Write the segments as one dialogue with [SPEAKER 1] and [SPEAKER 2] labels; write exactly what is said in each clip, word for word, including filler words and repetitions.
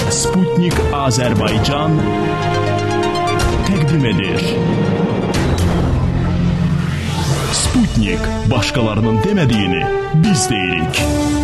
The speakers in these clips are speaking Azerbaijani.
[SPEAKER 1] Sputnik Azərbaycan təqdim edir. Sputnik, başqalarının demədiyini biz deyirik.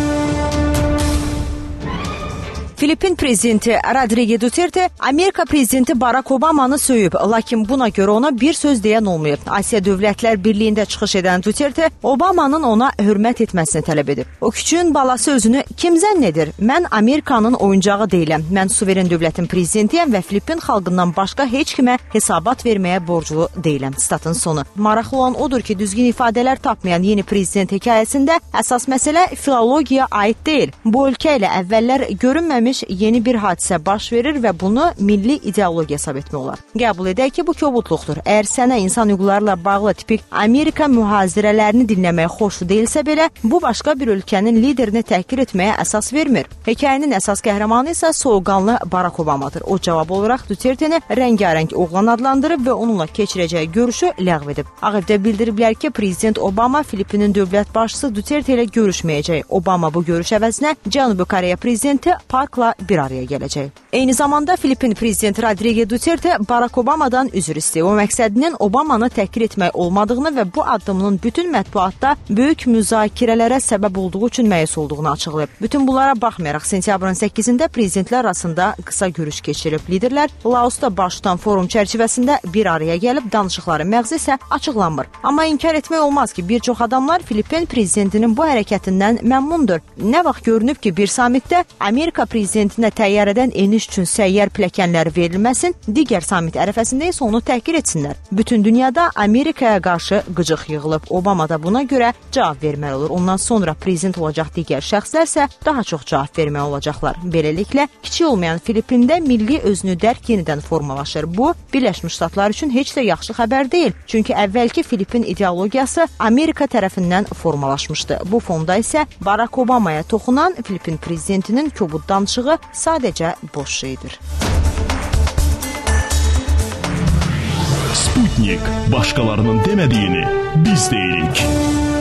[SPEAKER 2] Filipin prezidenti Rodrigo Duterte Amerika prezidenti Barack Obama'nı söyüb, lakin buna görə ona bir söz deyən olmayıb. Asiya Dövlətlər Birliyində çıxış edən Duterte Obama'nın ona hörmət etməsini tələb edib. O küçüğün balası özünü kim zənn edir? Mən Amerikanın oyuncağı deyiləm. Mən suveren dövlətin prezidentiyəm və Filipin xalqından başqa heç kimə hesabat verməyə borclu deyiləm. Statın sonu. Maraqlı olan odur ki, düzgün ifadələr tapmayan yeni prezident hekayəsində əsas məsələ filologiyaya aid deyil. Bu ölkə ilə əvvəllər görünməmiş yeni bir hadisə baş verir və bunu milli ideologiya hesab etmək olar. Qəbul edək ki, bu kobudluqdur. Əgər sənə insan hüquqlarla bağlı tipik Amerika mühazirələrini dinləməyə xoşlu deyilsə belə, bu başqa bir ölkənin liderini təhqir etməyə əsas vermir. Hekayənin əsas qəhrəmanı isə soğuqqanlı Barack Obamadır. O cavab olaraq Duterte'ni rəngarəng oğlan adlandırıb və onunla keçirəcəyi görüşü ləğv edib. Ağ Evdə bildiriblər ki, prezident Obama Filipinin dövlət başçısı Duterte ilə görüşməyəcək. Obama bu görüş əvəzinə Cənubi Koreya prezidenti Parkla bir araya gələcək. Eyni zamanda Filipin prezidenti Rodrigo Duterte Barack Obama'dan üzr istəyib. O məqsədinin Obamanı təhqir etmək olmadığını və bu addımının bütün mətbuatda böyük müzakirələrə səbəb olduğu üçün məyus olduğunu açıqlayıb. Bütün bunlara baxmayaraq sentyabrın səkkizində prezidentlər arasında qısa görüş keçirib. Liderlər Laosda baş tutan forum çərçivəsində bir araya gəlib, danışıqları məğzi isə açıqlanmır. Amma inkar etmək olmaz ki, bir çox adamlar Filipin prezidentinin bu hərəkətindən məmnundur. Nə vaxt görünüb ki, bir samitdə Amerika prezidentinə təyyarədən eniş üçün səyyar pilləkənlər verilməsin, digər samit ərəfəsində isə onu təhqir etsinlər. Bütün dünyada Amerikaya qarşı qıcıq yığılıb. Obama da buna görə cavab verməli olur. Ondan sonra prezident olacaq digər şəxslər isə daha çox cavab verməli olacaqlar. Beləliklə, kiçik olmayan Filipində milli özünü dərk yenidən formalaşır. Bu, Birləşmiş Ştatlar üçün heç də yaxşı xəbər deyil. Çünki əvvəlki Filipin ideologiyası Amerika tərəfindən formalaşmışdı. Bu fonda isə Barack Obama'ya toxunan Filipin prezidentinin kobud danışığı sadəcə boş şeydir.
[SPEAKER 1] Sputnik, başqalarının demədiyini biz deyirik.